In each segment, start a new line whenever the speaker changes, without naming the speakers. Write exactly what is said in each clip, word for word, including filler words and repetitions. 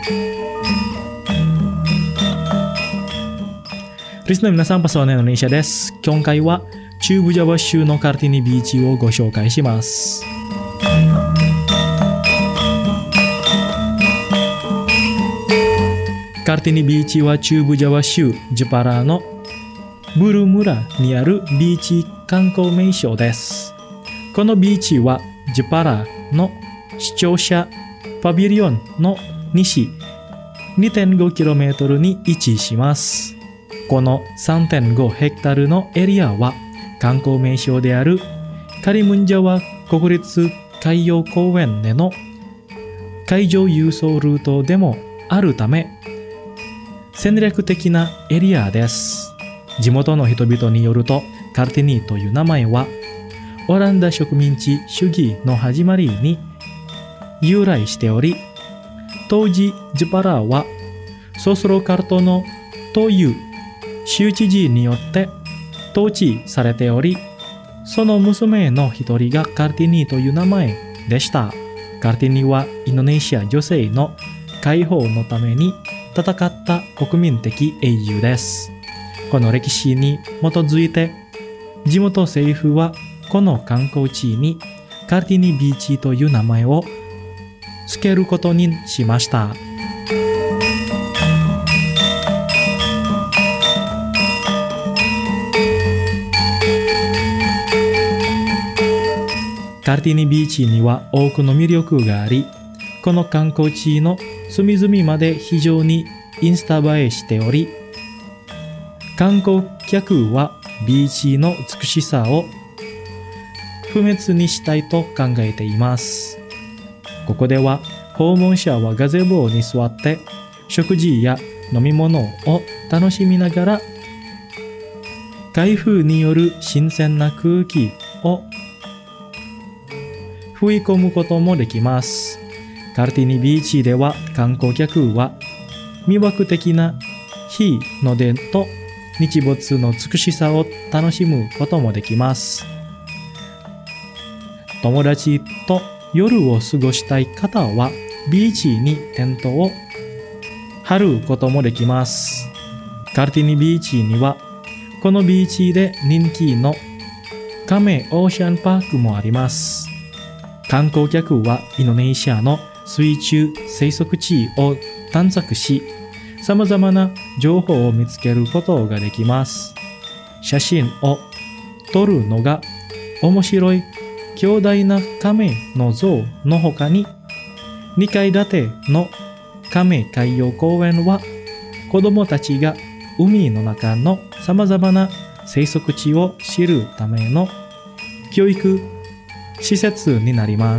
リスナーの皆さん、パスワネインドネシアです。今回は中部ジャワ州のカルティニビーチをご紹介します。カルティニビーチは中部ジャワ州ジパラのブル村にあるビーチ観光名所です。このビーチはジパラの視聴者パビリオンの西 にてんごキロメートル に位置します。この さんてんごヘクタールのエリアは観光名所であるカリムンジャワ国立海洋公園での海上輸送ルートでもあるため戦略的なエリアです。地元の人々によるとカルティニという名前はオランダ植民地主義の始まりに由来しており、当時ジパラはソスロカルトのという州知事によって統治されており、その娘の一人がカルティニという名前でした。カルティニはインドネシア女性の解放のために戦った国民的英雄です。この歴史に基づいて地元政府はこの観光地にカルティニビーチという名前を付けることにしました。カルティニビーチには多くの魅力があり、この観光地の隅々まで非常にインスタ映えしており、観光客はビーチの美しさを不滅にしたいと考えています。ここでは訪問者はガゼボに座って食事や飲み物を楽しみながら海風による新鮮な空気を吹き込むこともできます。カルティニビーチでは観光客は魅惑的な日の出と日没の美しさを楽しむこともできます。友達と夜を過ごしたい方はビーチにテントを張ることもできます。カルティニビーチにはこのビーチで人気のカメオーシャンパークもあります。観光客はインドネシアの水中生息地を探索し、様々な情報を見つけることができます。写真を撮るのが面白い強大な亀の像の他に、にかい建ての亀海洋公園は子供たちが海の中の様々な生息地を知るための教育施設になります。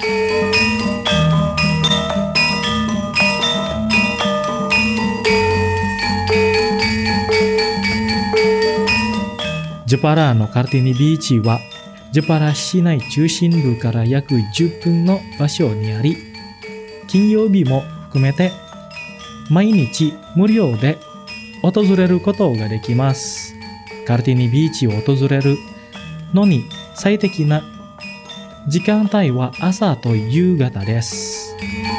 ジパラのカルティニビーチはジパラ市内中心部から約じゅっぷんの場所にあり、金曜日も含めて毎日無料で訪れることができます。カルティニビーチを訪れるのに最適な時間帯は朝と夕方です。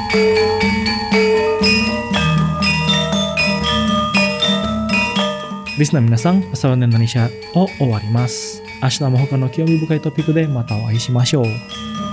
リスナーの皆さん、パスワネインドネシアを終わります。明日も他の興味深いトピックでまたお会いしましょう。